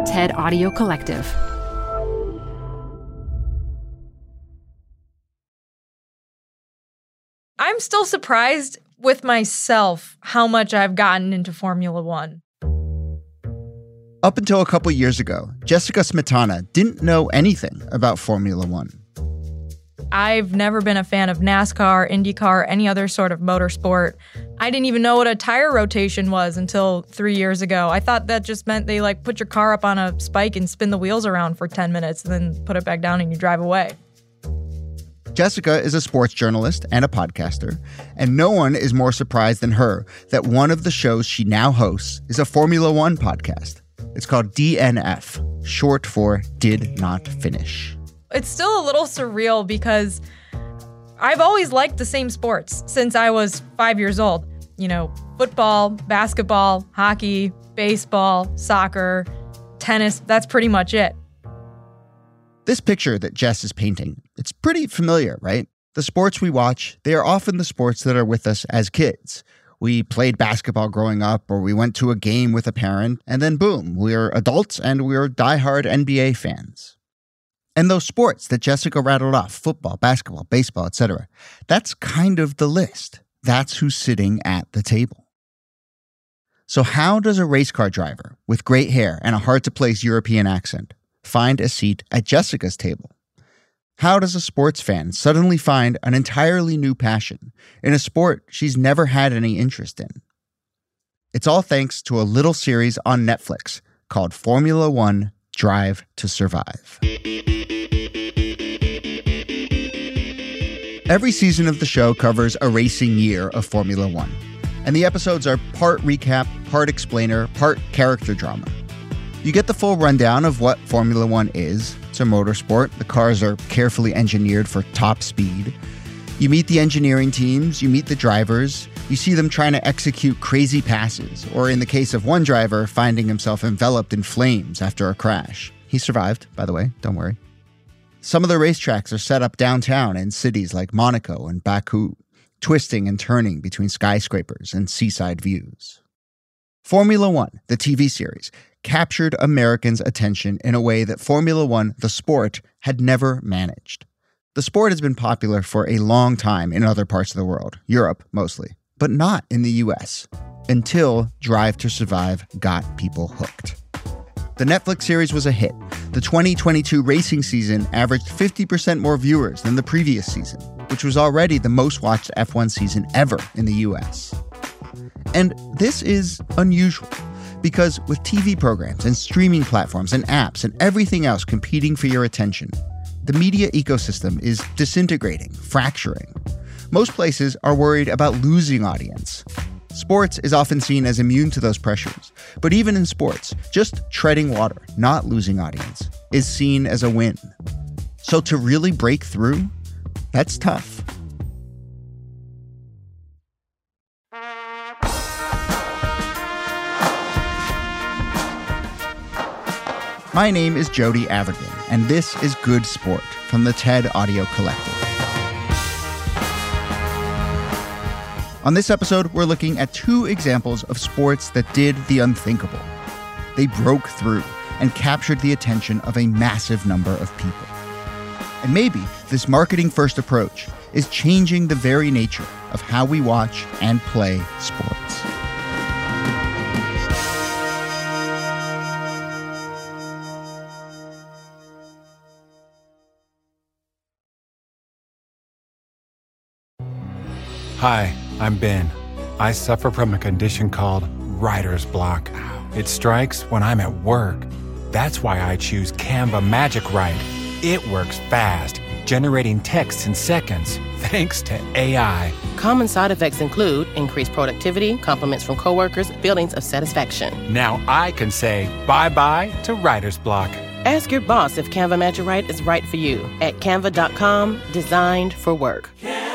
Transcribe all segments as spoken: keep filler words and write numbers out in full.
TED Audio Collective. I'm still surprised with myself how much I've gotten into Formula One. Up until a couple years ago, Jessica Smetana didn't know anything about Formula One. I've never been a fan of NASCAR, IndyCar, any other sort of motorsport. I didn't even know what a tire rotation was until three years ago. I thought that just meant they like put your car up on a spike and spin the wheels around for ten minutes and then put it back down and you drive away. Jessica is a sports journalist and a podcaster, and no one is more surprised than her that one of the shows she now hosts is a Formula One podcast. It's called D N F, short for Did Not Finish. It's still a little surreal because I've always liked the same sports since I was five years old. You know, football, basketball, hockey, baseball, soccer, tennis, that's pretty much it. This picture that Jess is painting, it's pretty familiar, right? The sports we watch, they are often the sports that are with us as kids. We played basketball growing up, or we went to a game with a parent, and then boom, we're adults and we're diehard N B A fans. And those sports that Jessica rattled off, football, basketball, baseball, et cetera, that's kind of the list. That's who's sitting at the table. So how does a race car driver with great hair and a hard-to-place European accent find a seat at Jessica's table? How does a sports fan suddenly find an entirely new passion in a sport she's never had any interest in? It's all thanks to a little series on Netflix called Formula One: Drive to Survive. Every season of the show covers a racing year of Formula One, and the episodes are part recap, part explainer, part character drama. You get the full rundown of what Formula One is. It's a motorsport. The cars are carefully engineered for top speed. You meet the engineering teams, you meet the drivers, you see them trying to execute crazy passes, or in the case of one driver, finding himself enveloped in flames after a crash. He survived, by the way, don't worry. Some of the racetracks are set up downtown in cities like Monaco and Baku, twisting and turning between skyscrapers and seaside views. Formula One, the T V series, captured Americans' attention in a way that Formula One, the sport, had never managed. The sport has been popular for a long time in other parts of the world, Europe mostly, but not in the U S, until Drive to Survive got people hooked. The Netflix series was a hit. The twenty twenty-two racing season averaged fifty percent more viewers than the previous season, which was already the most watched F one season ever in the U S. And this is unusual, because with T V programs and streaming platforms and apps and everything else competing for your attention, the media ecosystem is disintegrating, fracturing. Most places are worried about losing audience. Sports is often seen as immune to those pressures, but even in sports, just treading water, not losing audience, is seen as a win. So to really break through, that's tough. My name is Jody Avirgan, and this is Good Sport from the TED Audio Collective. On this episode, we're looking at two examples of sports that did the unthinkable. They broke through and captured the attention of a massive number of people. And maybe this marketing-first approach is changing the very nature of how we watch and play sports. Hi, I'm Ben. I suffer from a condition called writer's block. It strikes when I'm at work. That's why I choose Canva Magic Write. It works fast, generating text in seconds, thanks to A I. Common side effects include increased productivity, compliments from coworkers, feelings of satisfaction. Now I can say bye-bye to writer's block. Ask your boss if Canva Magic Write is right for you at canva dot com, designed for work.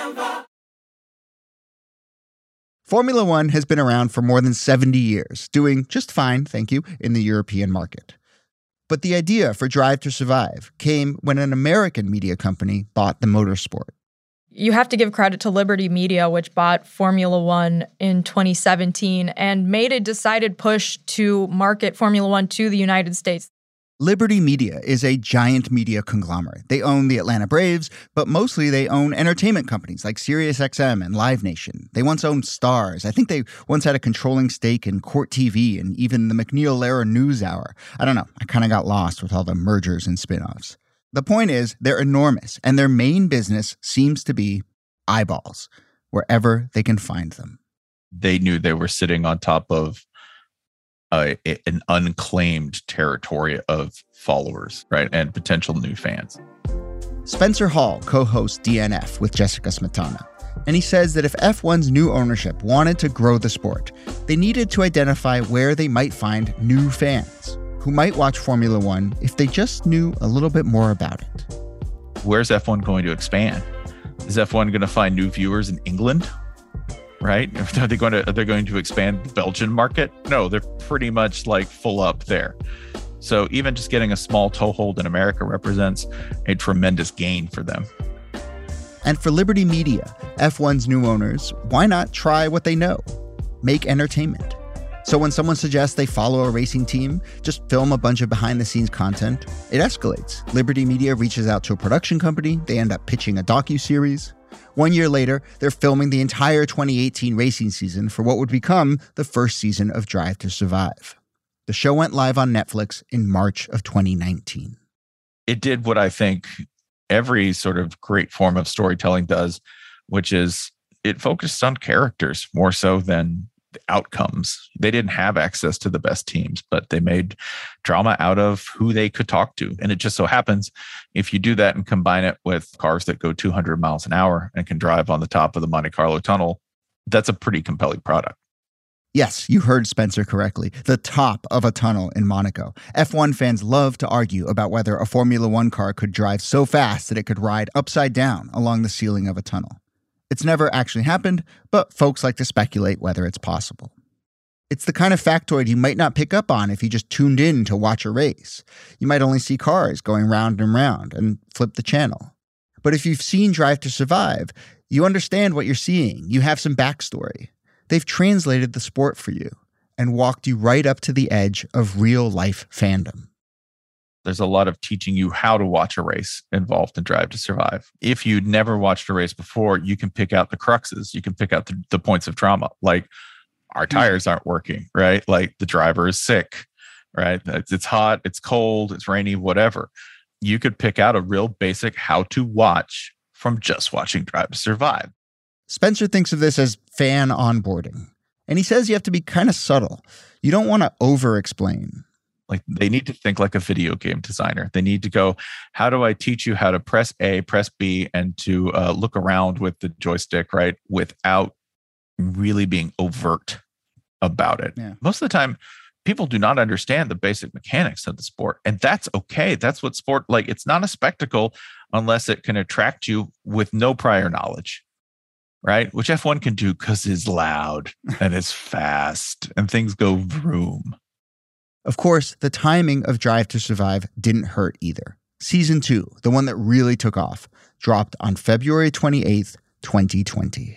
Formula One has been around for more than seventy years, doing just fine, thank you, in the European market. But the idea for Drive to Survive came when an American media company bought the motorsport. You have to give credit to Liberty Media, which bought Formula One in twenty seventeen and made a decided push to market Formula One to the United States. Liberty Media is a giant media conglomerate. They own the Atlanta Braves, but mostly they own entertainment companies like SiriusXM and Live Nation. They once owned Starz. I think they once had a controlling stake in Court T V and even the McNeil-Lehrer NewsHour. I don't know. I kind of got lost with all the mergers and spinoffs. The point is, they're enormous, and their main business seems to be eyeballs, wherever they can find them. They knew they were sitting on top of Uh, an unclaimed territory of followers, right? And potential new fans. Spencer Hall co-hosts D N F with Jessica Smetana, and he says that if F one's new ownership wanted to grow the sport, they needed to identify where they might find new fans who might watch Formula One if they just knew a little bit more about it. Where's F one going to expand? Is F one going to find new viewers in England? Right? Are they going to are they going to expand the Belgian market? No, they're pretty much like full up there. So even just getting a small toehold in America represents a tremendous gain for them. And for Liberty Media, F one's new owners, why not try what they know? Make entertainment. So when someone suggests they follow a racing team, just film a bunch of behind-the-scenes content. It escalates. Liberty Media reaches out to a production company. They end up pitching a docuseries. One year later, they're filming the entire twenty eighteen racing season for what would become the first season of Drive to Survive. The show went live on Netflix in March of twenty nineteen. It did what I think every sort of great form of storytelling does, which is it focused on characters more so than the outcomes. They didn't have access to the best teams, but they made drama out of who they could talk to. And it just so happens, if you do that and combine it with cars that go two hundred miles an hour and can drive on the top of the Monte Carlo tunnel, that's a pretty compelling product. Yes, you heard Spencer correctly. The top of a tunnel in Monaco. F one fans love to argue about whether a Formula One car could drive so fast that it could ride upside down along the ceiling of a tunnel. It's never actually happened, but folks like to speculate whether it's possible. It's the kind of factoid you might not pick up on if you just tuned in to watch a race. You might only see cars going round and round and flip the channel. But if you've seen Drive to Survive, you understand what you're seeing. You have some backstory. They've translated the sport for you and walked you right up to the edge of real-life fandom. There's a lot of teaching you how to watch a race involved in Drive to Survive. If you'd never watched a race before, you can pick out the cruxes. You can pick out the, the points of drama, like our tires aren't working, right? Like the driver is sick, right? It's, it's hot, it's cold, it's rainy, whatever. You could pick out a real basic how to watch from just watching Drive to Survive. Spencer thinks of this as fan onboarding. And he says you have to be kind of subtle. You don't want to over-explain. Like they need to think like a video game designer. They need to go, how do I teach you how to press A, press B, and to uh, look around with the joystick, right? Without really being overt about it. Yeah. Most of the time, people do not understand the basic mechanics of the sport. And that's okay. That's what sport, like it's not a spectacle unless it can attract you with no prior knowledge, right? Which F one can do because it's loud and it's fast and things go vroom. Of course, the timing of Drive to Survive didn't hurt either. Season two, the one that really took off, dropped on February twenty-eighth, twenty twenty.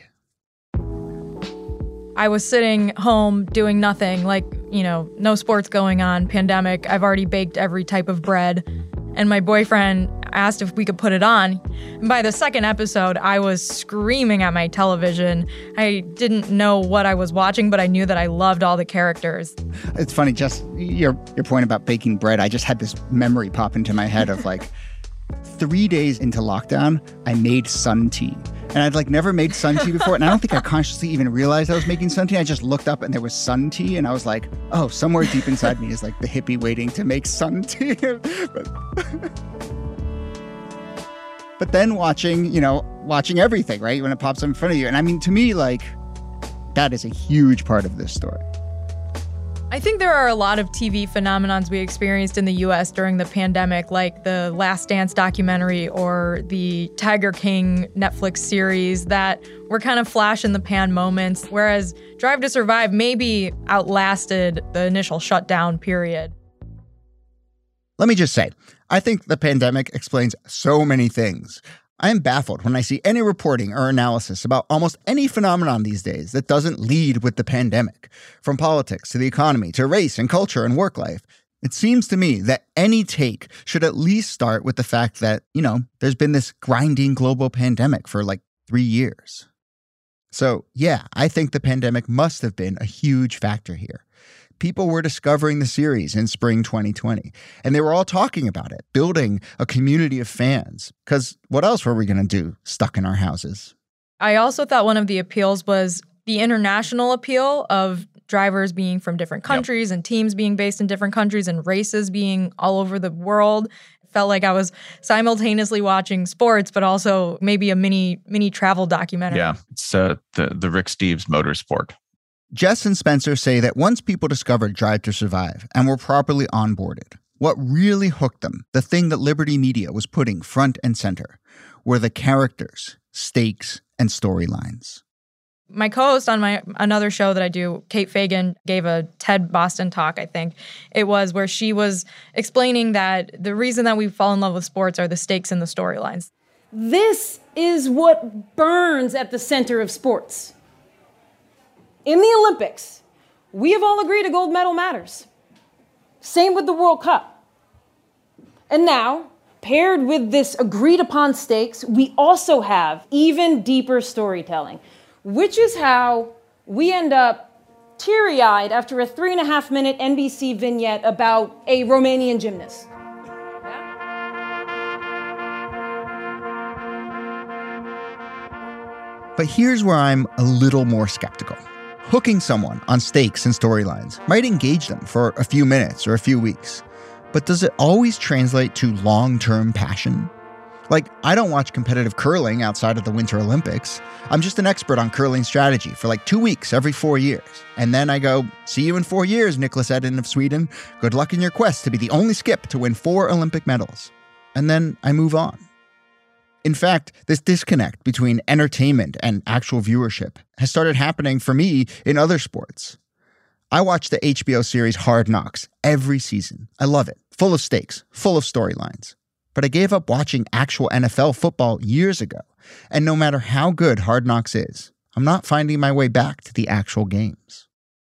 I was sitting home doing nothing, like, you know, no sports going on, pandemic. I've already baked every type of bread. And my boyfriend asked if we could put it on. And by the second episode, I was screaming at my television. I didn't know what I was watching, but I knew that I loved all the characters. It's funny, Jess, your, your point about baking bread, I just had this memory pop into my head of like, three days into lockdown, I made sun tea. And I'd like never made sun tea before. And I don't think I consciously even realized I was making sun tea. I just looked up and there was sun tea. And I was like, oh, somewhere deep inside me is like the hippie waiting to make sun tea. but, but then watching, you know, watching everything, right? When it pops up in front of you. And I mean, to me, like, that is a huge part of this story. I think there are a lot of T V phenomenons we experienced in the U S during the pandemic, like the Last Dance documentary or the Tiger King Netflix series that were kind of flash in the pan moments, whereas Drive to Survive maybe outlasted the initial shutdown period. Let me just say, I think the pandemic explains so many things. I am baffled when I see any reporting or analysis about almost any phenomenon these days that doesn't lead with the pandemic. From politics to the economy to race and culture and work life, It seems to me that any take should at least start with the fact that, you know, there's been this grinding global pandemic for like three years. So, yeah, I think the pandemic must have been a huge factor here. People were discovering the series in spring twenty twenty, and they were all talking about it, building a community of fans. Because what else were we going to do stuck in our houses? I also thought one of the appeals was the international appeal of drivers being from different countries yep. and teams being based in different countries and races being all over the world. It felt like I was simultaneously watching sports, but also maybe a mini mini travel documentary. Yeah, it's uh, the, the Rick Steves Motorsport. Jess and Spencer say that once people discovered Drive to Survive and were properly onboarded, what really hooked them, the thing that Liberty Media was putting front and center, were the characters, stakes, and storylines. My co-host on my another show that I do, Kate Fagan, gave a TED Boston talk, I think. It was where she was explaining that the reason that we fall in love with sports are the stakes and the storylines. This is what burns at the center of sports. In the Olympics, we have all agreed a gold medal matters. Same with the World Cup. And now, paired with this agreed upon stakes, we also have even deeper storytelling, which is how we end up teary-eyed after a three and a half minute N B C vignette about a Romanian gymnast. But here's where I'm a little more skeptical. Hooking someone on stakes and storylines might engage them for a few minutes or a few weeks, but does it always translate to long-term passion? Like, I don't watch competitive curling outside of the Winter Olympics. I'm just an expert on curling strategy for like two weeks every four years. And then I go, see you in four years, Nicholas Edin of Sweden. Good luck in your quest to be the only skip to win four Olympic medals. And then I move on. In fact, this disconnect between entertainment and actual viewership has started happening for me in other sports. I watch the H B O series Hard Knocks every season. I love it. Full of stakes, full of storylines. But I gave up watching actual N F L football years ago. And no matter how good Hard Knocks is, I'm not finding my way back to the actual games.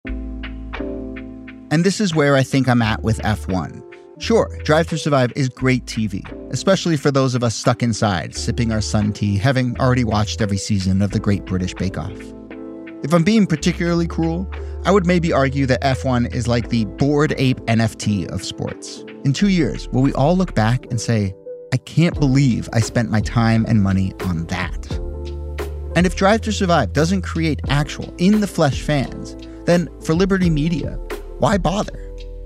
And this is where I think I'm at with F one. Sure, Drive to Survive is great T V, especially for those of us stuck inside, sipping our sun tea, having already watched every season of the Great British Bake Off. If I'm being particularly cruel, I would maybe argue that F one is like the Bored Ape N F T of sports. In two years, will we all look back and say, I can't believe I spent my time and money on that? And if Drive to Survive doesn't create actual, in-the-flesh fans, then for Liberty Media, why bother?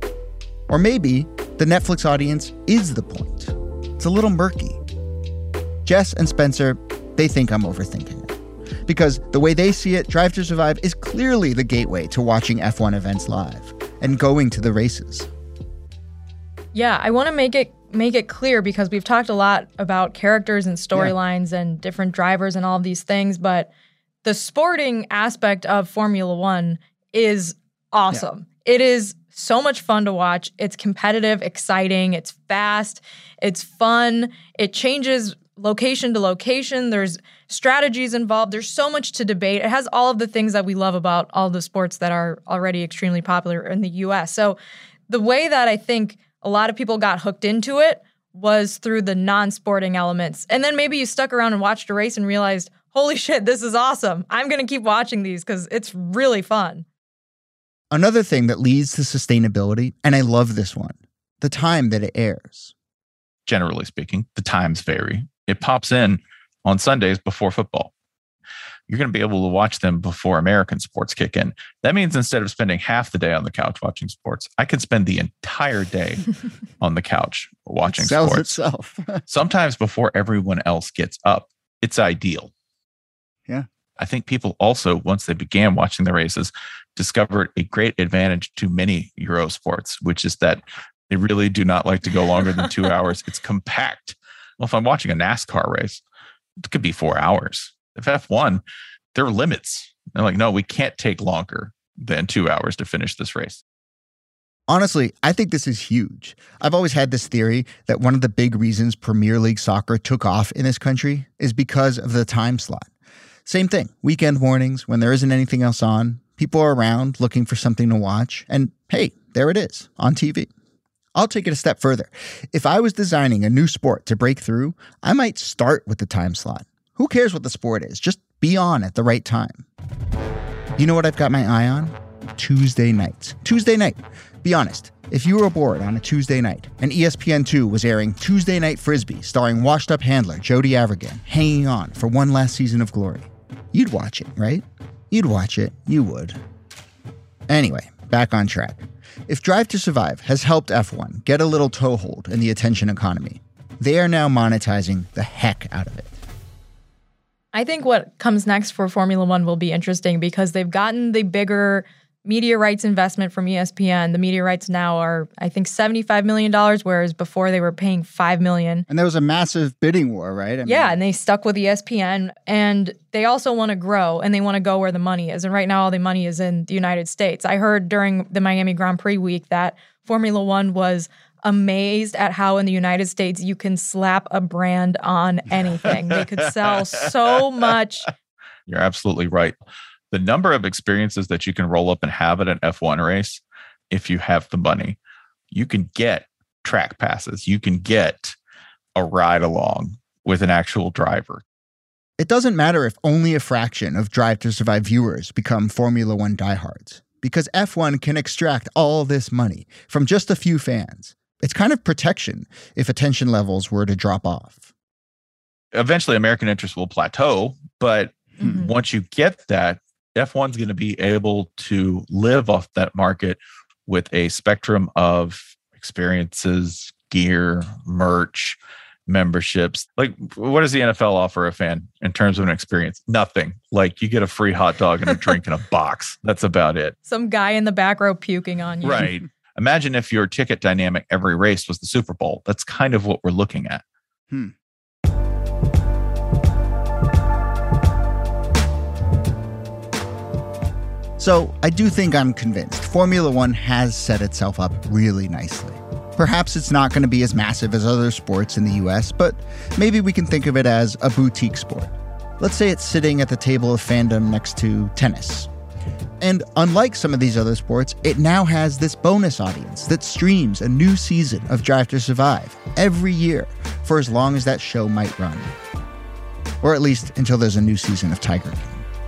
Or maybe the Netflix audience is the point. It's a little murky. Jess and Spencer, they think I'm overthinking it. Because the way they see it, Drive to Survive is clearly the gateway to watching F one events live and going to the races. Yeah, I want to make it make it clear because we've talked a lot about characters and storylines yeah. and different drivers and all of these things, but the sporting aspect of Formula One is awesome. Yeah. It is so much fun to watch. It's competitive, exciting, it's fast, it's fun. It changes location to location. There's strategies involved. There's so much to debate. It has all of the things that we love about all the sports that are already extremely popular in the U S. So the way that I think a lot of people got hooked into it was through the non-sporting elements. And then maybe you stuck around and watched a race and realized, holy shit, this is awesome. I'm going to keep watching these because it's really fun. Another thing that leads to sustainability, and I love this one, the time that it airs. Generally speaking, the times vary. It pops in on Sundays before football. You're going to be able to watch them before American sports kick in. That means instead of spending half the day on the couch watching sports, I can spend the entire day on the couch watching it sells sports. Itself. Sometimes before everyone else gets up. It's ideal. Yeah. I think people also, once they began watching the races, discovered a great advantage to many Euro sports, which is that they really do not like to go longer than two hours. It's compact. Well, if I'm watching a NASCAR race, it could be four hours. If F one, there are limits. They're like, no, we can't take longer than two hours to finish this race. Honestly, I think this is huge. I've always had this theory that one of the big reasons Premier League soccer took off in this country is because of the time slot. Same thing, weekend mornings when there isn't anything else on, people are around looking for something to watch, and hey, there it is on T V. I'll take it a step further. If I was designing a new sport to break through, I might start with the time slot. Who cares what the sport is? Just be on at the right time. You know what I've got my eye on? Tuesday nights. Tuesday night. Be honest. If you were bored on a Tuesday night and E S P N two was airing Tuesday Night Frisbee starring washed-up handler Jody Avirgan hanging on for one last season of glory, you'd watch it, right? You'd watch it. You would. Anyway, back on track. If Drive to Survive has helped F one get a little toehold in the attention economy, they are now monetizing the heck out of it. I think what comes next for Formula One will be interesting because they've gotten the bigger media rights investment from E S P N. The media rights now are, I think, seventy-five million dollars, whereas before they were paying five million dollars. And there was a massive bidding war, right? I mean, yeah, and they stuck with E S P N. And they also want to grow, and they want to go where the money is. And right now, all the money is in the United States. I heard during the Miami Grand Prix week that Formula One was amazed at how in the United States you can slap a brand on anything. They could sell so much. You're absolutely right. The number of experiences that you can roll up and have at an F one race, if you have the money, you can get track passes. You can get a ride along with an actual driver. It doesn't matter if only a fraction of Drive to Survive viewers become Formula One diehards, because F one can extract all this money from just a few fans. It's kind of protection if attention levels were to drop off. Eventually, American interest will plateau, but mm-hmm. once you get that, F one's going to be able to live off that market with a spectrum of experiences, gear, merch, memberships. Like, what does the N F L offer a fan in terms of an experience? Nothing. Like, you get a free hot dog and a drink in a box. That's about it. Some guy in the back row puking on you. Right. Imagine if your ticket dynamic every race was the Super Bowl. That's kind of what we're looking at. Hmm. So I do think I'm convinced Formula One has set itself up really nicely. Perhaps it's not going to be as massive as other sports in the U S, but maybe we can think of it as a boutique sport. Let's say it's sitting at the table of fandom next to tennis. And unlike some of these other sports, it now has this bonus audience that streams a new season of Drive to Survive every year for as long as that show might run. Or at least until there's a new season of Tiger King.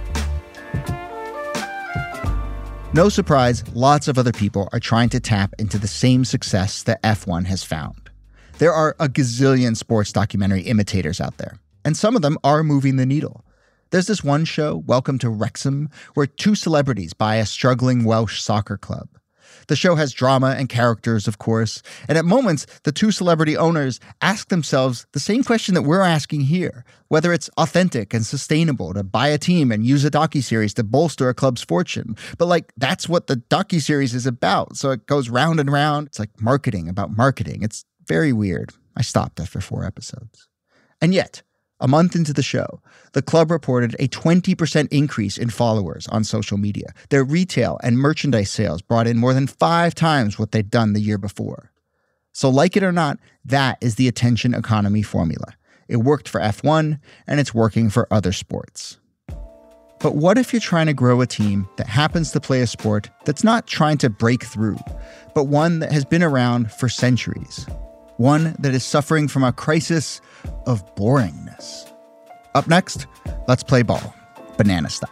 No surprise, lots of other people are trying to tap into the same success that F one has found. There are a gazillion sports documentary imitators out there, and some of them are moving the needle. There's this one show, Welcome to Wrexham, where two celebrities buy a struggling Welsh soccer club. The show has drama and characters, of course, and at moments, the two celebrity owners ask themselves the same question that we're asking here, whether it's authentic and sustainable to buy a team and use a docuseries to bolster a club's fortune. But like, that's what the docuseries is about, so it goes round and round. It's like marketing about marketing. It's very weird. I stopped after four episodes. And yet, a month into the show, the club reported a twenty percent increase in followers on social media. Their retail and merchandise sales brought in more than five times what they'd done the year before. So like it or not, that is the attention economy formula. It worked for F one, and it's working for other sports. But what if you're trying to grow a team that happens to play a sport that's not trying to break through, but one that has been around for centuries? One that is suffering from a crisis of boringness. Up next, let's play ball, banana style.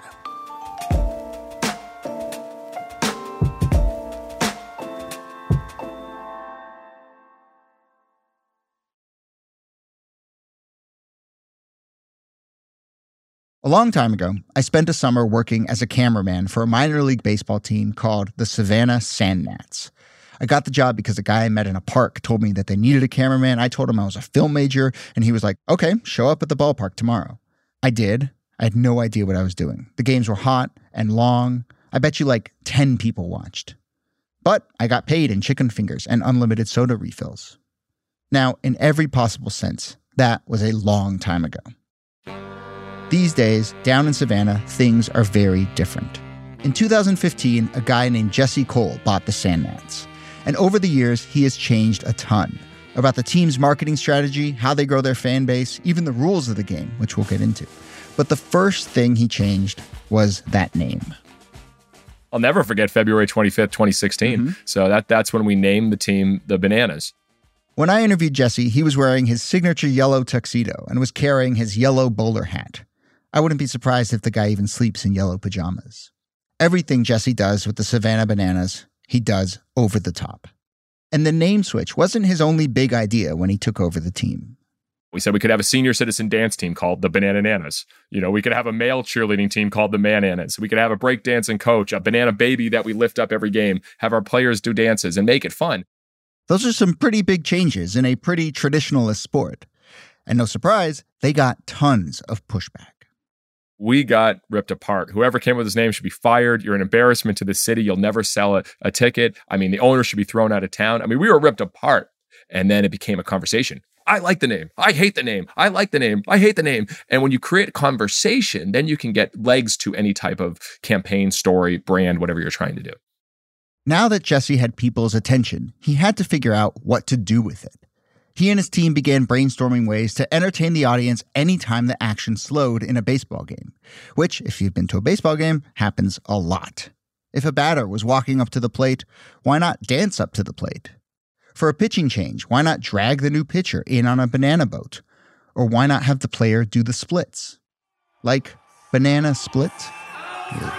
A long time ago, I spent a summer working as a cameraman for a minor league baseball team called the Savannah Sand Gnats. I got the job because a guy I met in a park told me that they needed a cameraman. I told him I was a film major, and he was like, okay, show up at the ballpark tomorrow. I did. I had no idea what I was doing. The games were hot and long. I bet you like ten people watched. But I got paid in chicken fingers and unlimited soda refills. Now, in every possible sense, that was a long time ago. These days, down in Savannah, things are very different. In two thousand fifteen, a guy named Jesse Cole bought the Sand Gnats. And over the years, he has changed a ton about the team's marketing strategy, how they grow their fan base, even the rules of the game, which we'll get into. But the first thing he changed was that name. I'll never forget February twenty-fifth, twenty sixteen. Mm-hmm. So that that's when we named the team the Bananas. When I interviewed Jesse, he was wearing his signature yellow tuxedo and was carrying his yellow bowler hat. I wouldn't be surprised if the guy even sleeps in yellow pajamas. Everything Jesse does with the Savannah Bananas, he does over the top. And the name switch wasn't his only big idea when he took over the team. We said we could have a senior citizen dance team called the Banananas. You know, we could have a male cheerleading team called the Mananas. We could have a breakdancing coach, a banana baby that we lift up every game, have our players do dances and make it fun. Those are some pretty big changes in a pretty traditionalist sport. And no surprise, they got tons of pushback. We got ripped apart. Whoever came with his name should be fired. You're an embarrassment to the city. You'll never sell a, a ticket. I mean, the owner should be thrown out of town. I mean, we were ripped apart. And then it became a conversation. I like the name. I hate the name. I like the name. I hate the name. And when you create a conversation, then you can get legs to any type of campaign, story, brand, whatever you're trying to do. Now that Jesse had people's attention, he had to figure out what to do with it. He and his team began brainstorming ways to entertain the audience anytime the action slowed in a baseball game, which, if you've been to a baseball game, happens a lot. If a batter was walking up to the plate, why not dance up to the plate? For a pitching change, why not drag the new pitcher in on a banana boat? Or why not have the player do the splits? Like banana split? Yeah.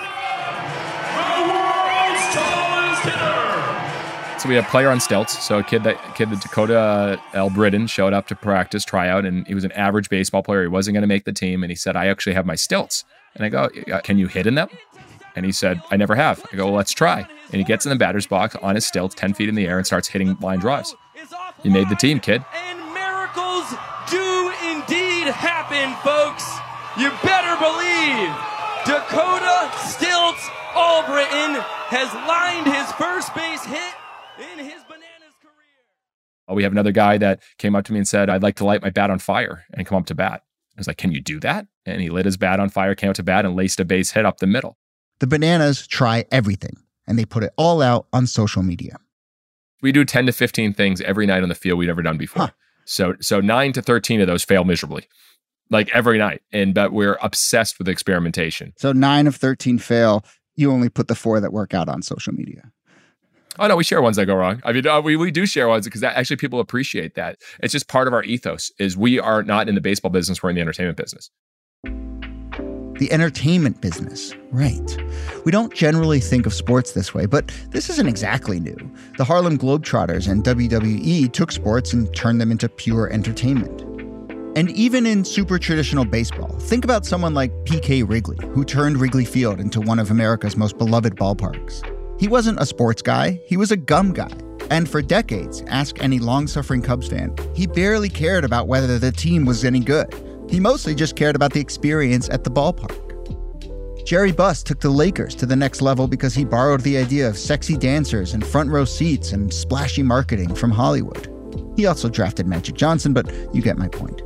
So we had a player on stilts. So a kid that kid, the Dakota L. Britton, showed up to practice, try out, and he was an average baseball player. He wasn't going to make the team, and he said, I actually have my stilts. And I go, can you hit in them? And he said, I never have. I go, well, let's try. And he gets in the batter's box on his stilts, ten feet in the air, and starts hitting line drives. He made the team, kid. And miracles do indeed happen, folks. You better believe Dakota Stilts Albritton has lined his first base hit in his Bananas career. We have another guy that came up to me and said, I'd like to light my bat on fire and come up to bat. I was like, can you do that? And he lit his bat on fire, came up to bat, and laced a base hit up the middle. The Bananas try everything, and they put it all out on social media. We do ten to fifteen things every night on the field we've never done before. Huh. So so nine to thirteen of those fail miserably, like every night. And but we're obsessed with experimentation. So nine of thirteen fail. You only put the four that work out on social media. Oh, no, we share ones that go wrong. I mean, uh, we, we do share ones because that, actually people appreciate that. It's just part of our ethos is we are not in the baseball business. We're in the entertainment business. The entertainment business, right. We don't generally think of sports this way, but this isn't exactly new. The Harlem Globetrotters and W W E took sports and turned them into pure entertainment. And even in super traditional baseball, think about someone like P K Wrigley, who turned Wrigley Field into one of America's most beloved ballparks. He wasn't a sports guy, he was a gum guy. And for decades, ask any long-suffering Cubs fan, he barely cared about whether the team was any good. He mostly just cared about the experience at the ballpark. Jerry Buss took the Lakers to the next level because he borrowed the idea of sexy dancers and front row seats and splashy marketing from Hollywood. He also drafted Magic Johnson, but you get my point.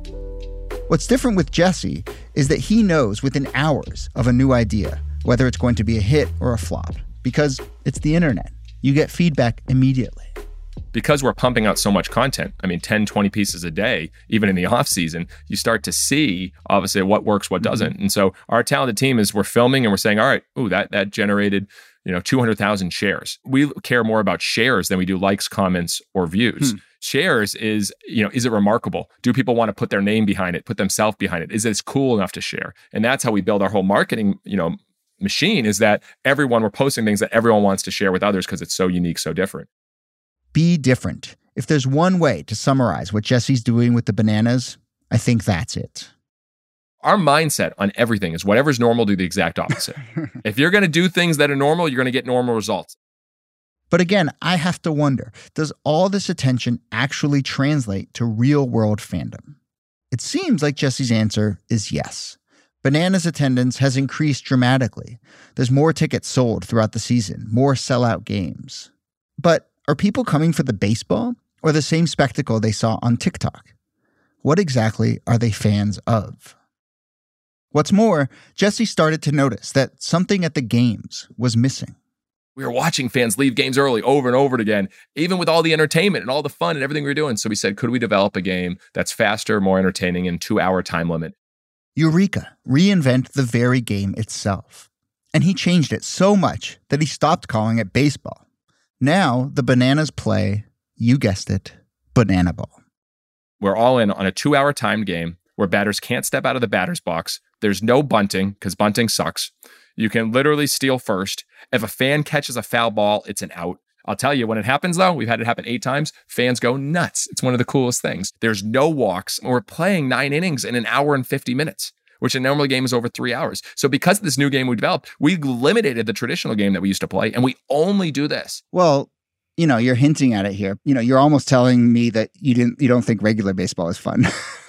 What's different with Jesse is that he knows within hours of a new idea whether it's going to be a hit or a flop, because it's the internet. You get feedback immediately. Because we're pumping out so much content, I mean, ten, twenty pieces a day, even in the off season, you start to see, obviously, what works, what doesn't. Mm-hmm. And so our talented team is we're filming and we're saying, all right, ooh, that that generated, you know, two hundred thousand shares. We care more about shares than we do likes, comments, or views. Hmm. Shares is, you know, is it remarkable? Do people want to put their name behind it, put themselves behind it? Is it cool enough to share? And that's how we build our whole marketing, you know, machine, is that everyone, we're posting things that everyone wants to share with others because it's so unique, so different. Be different. If there's one way to summarize what Jesse's doing with the Bananas, I think that's it. Our mindset on everything is whatever's normal, do the exact opposite. If you're going to do things that are normal, you're going to get normal results. But again, I have to wonder, does all this attention actually translate to real-world fandom? It seems like Jesse's answer is yes. Bananas attendance has increased dramatically. There's more tickets sold throughout the season, more sellout games. But are people coming for the baseball or the same spectacle they saw on TikTok? What exactly are they fans of? What's more, Jesse started to notice that something at the games was missing. We were watching fans leave games early over and over again, even with all the entertainment and all the fun and everything we were doing. So we said, could we develop a game that's faster, more entertaining, and two-hour time limit? Eureka! Reinvent the very game itself. And he changed it so much that he stopped calling it baseball. Now, the Bananas play, you guessed it, banana ball. We're all in on a two-hour timed game where batters can't step out of the batter's box. There's no bunting because bunting sucks. You can literally steal first. If a fan catches a foul ball, it's an out. I'll tell you, when it happens, though, we've had it happen eight times, fans go nuts. It's one of the coolest things. There's no walks. We're playing nine innings in an hour and fifty minutes, which a normal game is over three hours. So because of this new game we developed, we eliminated the traditional game that we used to play, and we only do this. Well, you know, you're hinting at it here. You know, you're almost telling me that you didn't, you don't think regular baseball is fun.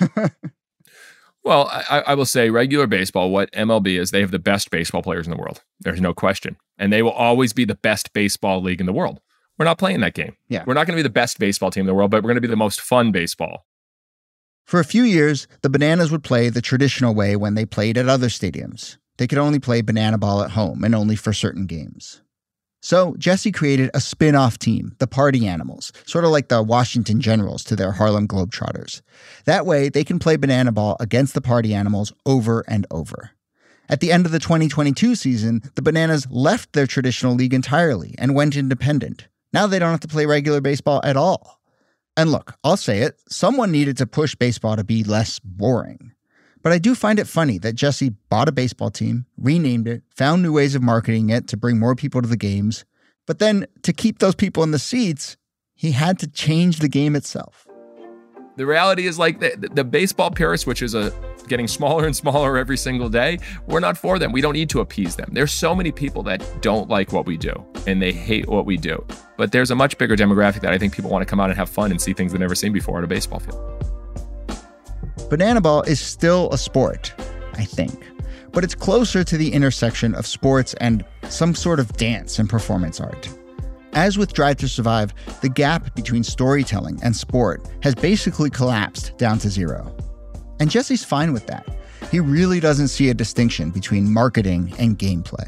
Well, I, I will say regular baseball, what M L B is, they have the best baseball players in the world. There's no question. And they will always be the best baseball league in the world. We're not playing that game. Yeah. We're not going to be the best baseball team in the world, but we're going to be the most fun baseball. For a few years, the Bananas would play the traditional way when they played at other stadiums. They could only play banana ball at home and only for certain games. So Jesse created a spin-off team, the Party Animals, sort of like the Washington Generals to their Harlem Globetrotters. That way, they can play banana ball against the Party Animals over and over. At the end of the twenty twenty-two season, the Bananas left their traditional league entirely and went independent. Now they don't have to play regular baseball at all. And look, I'll say it, someone needed to push baseball to be less boring. But I do find it funny that Jesse bought a baseball team, renamed it, found new ways of marketing it to bring more people to the games. But then to keep those people in the seats, he had to change the game itself. The reality is like the, the baseball purists, which is a getting smaller and smaller every single day, we're not for them. We don't need to appease them. There's so many people that don't like what we do and they hate what we do. But there's a much bigger demographic that I think people want to come out and have fun and see things they've never seen before at a baseball field. Banana ball is still a sport, I think, but it's closer to the intersection of sports and some sort of dance and performance art. As with Drive to Survive, the gap between storytelling and sport has basically collapsed down to zero. And Jesse's fine with that. He really doesn't see a distinction between marketing and gameplay.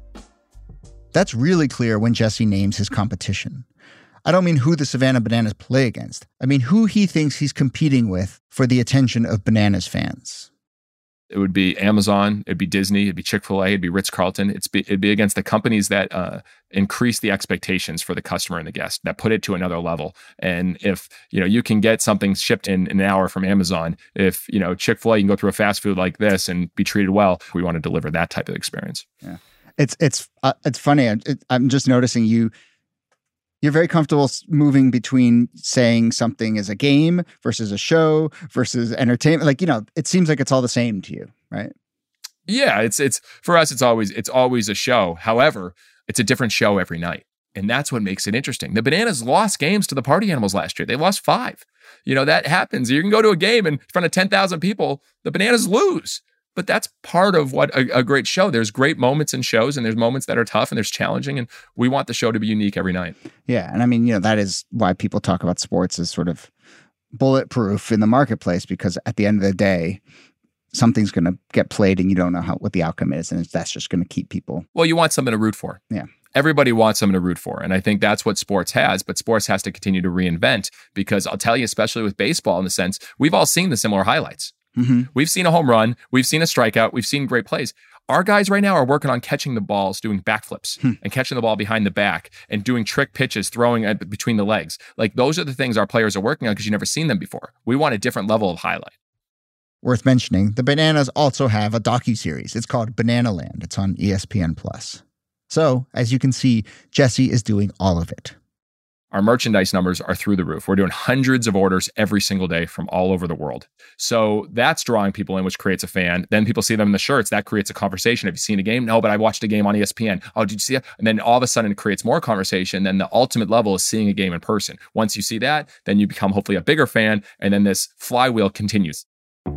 That's really clear when Jesse names his competition. I don't mean who the Savannah Bananas play against. I mean who he thinks he's competing with for the attention of Bananas fans. It would be Amazon, it'd be Disney, it'd be Chick-fil-A, it'd be Ritz-Carlton. It's be, it'd be against the companies that uh, increase the expectations for the customer and the guest, that put it to another level. And if, you know, you can get something shipped in, in an hour from Amazon, if, you know, Chick-fil-A, you can go through a fast food like this and be treated well, we want to deliver that type of experience. Yeah. It's, it's, uh, it's funny. I, it, I'm just noticing you, You're very comfortable moving between saying something is a game versus a show versus entertainment. Like, you know, it seems like it's all the same to you, right? Yeah, it's it's for us, it's always it's always a show. However, it's a different show every night. And that's what makes it interesting. The Bananas lost games to the Party Animals last year. They lost five. You know, that happens. You can go to a game and in front of ten thousand people, the Bananas lose. But that's part of what a, a great show. There's great moments in shows and there's moments that are tough and there's challenging. And we want the show to be unique every night. Yeah. And I mean, you know, that is why people talk about sports as sort of bulletproof in the marketplace, because at the end of the day, something's going to get played and you don't know how what the outcome is. And that's just going to keep people. Well, you want something to root for. Yeah. Everybody wants something to root for. And I think that's what sports has, but sports has to continue to reinvent, because I'll tell you, especially with baseball, in the sense, we've all seen the similar highlights. Mm-hmm. We've seen a home run. We've seen a strikeout. We've seen great plays. Our guys right now are working on catching the balls, doing backflips hmm. and catching the ball behind the back and doing trick pitches, throwing it between the legs. Like, those are the things our players are working on because you've never seen them before. We want a different level of highlight. Worth mentioning, the Bananas also have a docuseries. It's called Banana Land. It's on E S P N plus. So, as you can see, Jesse is doing all of it. Our merchandise numbers are through the roof. We're doing hundreds of orders every single day from all over the world. So that's drawing people in, which creates a fan. Then people see them in the shirts. That creates a conversation. Have you seen a game? No, but I watched a game on E S P N. Oh, did you see it? And then all of a sudden it creates more conversation. Then the ultimate level is seeing a game in person. Once you see that, then you become hopefully a bigger fan. And then this flywheel continues.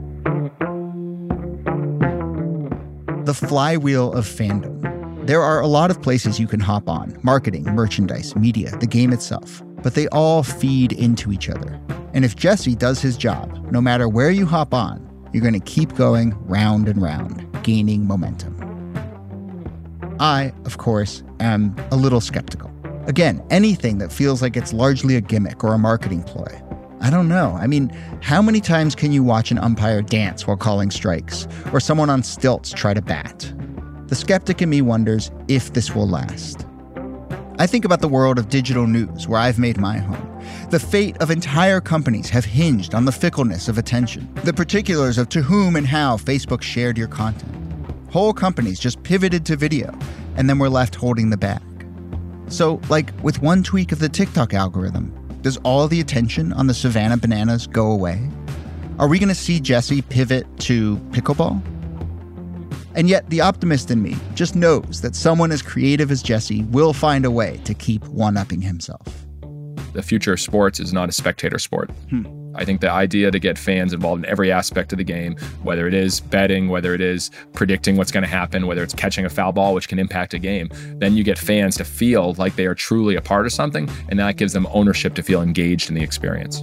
The flywheel of fandom. There are a lot of places you can hop on: marketing, merchandise, media, the game itself. But they all feed into each other. And if Jesse does his job, no matter where you hop on, you're going to keep going round and round, gaining momentum. I, of course, am a little skeptical. Again, anything that feels like it's largely a gimmick or a marketing ploy. I don't know. I mean, how many times can you watch an umpire dance while calling strikes, or someone on stilts try to bat? the skeptic in me wonders if this will last. I think about the world of digital news where I've made my home. The fate of entire companies have hinged on the fickleness of attention, the particulars of to whom and how Facebook shared your content. Whole companies just pivoted to video and then were left holding the bag. So, like with one tweak of the TikTok algorithm, does all the attention on the Savannah Bananas go away? Are we going to see Jesse pivot to pickleball? And yet, the optimist in me just knows that someone as creative as Jesse will find a way to keep one-upping himself. The future of sports is not a spectator sport. Hmm. I think the idea to get fans involved in every aspect of the game, whether it is betting, whether it is predicting what's going to happen, whether it's catching a foul ball, which can impact a game, then you get fans to feel like they are truly a part of something, and that gives them ownership to feel engaged in the experience.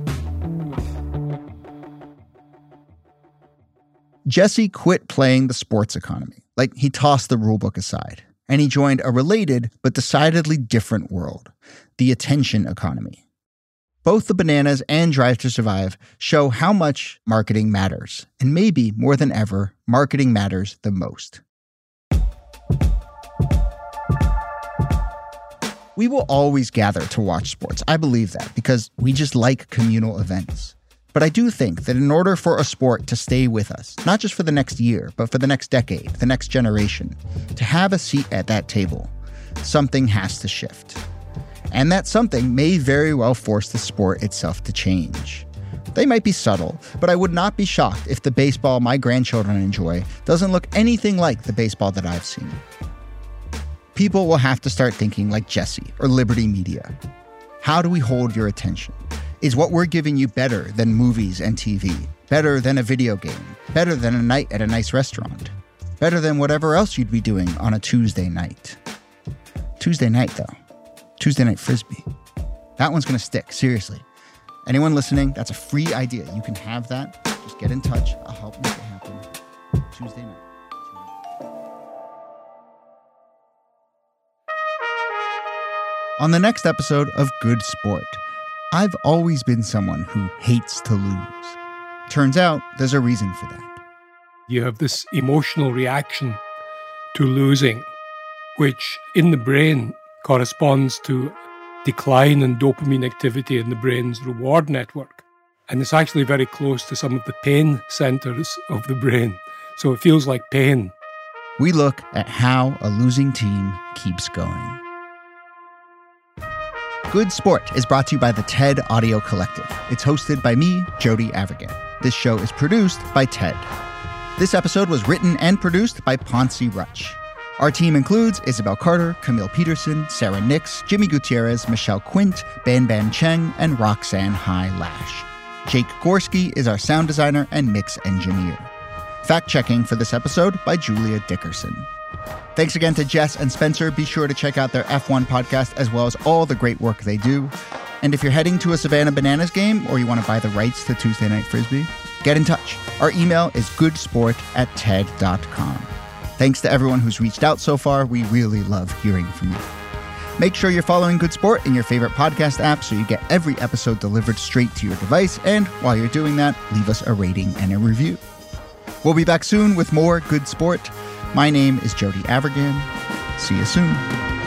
Jesse quit playing the sports economy, like he tossed the rulebook aside, and he joined a related but decidedly different world, the attention economy. Both the Bananas and Drive to Survive show how much marketing matters, and maybe more than ever, marketing matters the most. We will always gather to watch sports. I believe that because we just like communal events. But I do think that in order for a sport to stay with us, not just for the next year, but for the next decade, the next generation, to have a seat at that table, something has to shift. And that something may very well force the sport itself to change. They might be subtle, but I would not be shocked if the baseball my grandchildren enjoy doesn't look anything like the baseball that I've seen. People will have to start thinking like Jesse or Liberty Media. How do we hold your attention? Is what we're giving you better than movies and T V? Better than a video game? Better than a night at a nice restaurant? Better than whatever else you'd be doing on a Tuesday night? Tuesday night, though. Tuesday Night Frisbee. That one's going to stick, seriously. Anyone listening, that's a free idea. You can have that. Just get in touch. I'll help make it happen. Tuesday night. On the next episode of Good Sport, I've always been someone who hates to lose. Turns out there's a reason for that. You have this emotional reaction to losing, which in the brain corresponds to decline in dopamine activity in the brain's reward network. And it's actually very close to some of the pain centers of the brain. So it feels like pain. We look at how a losing team keeps going. Good Sport is brought to you by the TED Audio Collective. It's hosted by me, Jody Avirgan. This show is produced by TED. This episode was written and produced by Ponce Rutch. Our team includes Isabel Carter, Camille Peterson, Sarah Nix, Jimmy Gutierrez, Michelle Quint, Ban Ban Cheng, and Roxanne Hai Lash. Jake Gorski is our sound designer and mix engineer. Fact-checking for this episode by Julia Dickerson. Thanks again to Jess and Spencer. Be sure to check out their F one podcast as well as all the great work they do. And if you're heading to a Savannah Bananas game or you want to buy the rights to Tuesday Night Frisbee, get in touch. Our email is goodsport at ted dot com. Thanks to everyone who's reached out so far. We really love hearing from you. Make sure you're following Good Sport in your favorite podcast app so you get every episode delivered straight to your device. And while you're doing that, leave us a rating and a review. We'll be back soon with more Good Sport. My name is Jody Avirgan. See you soon.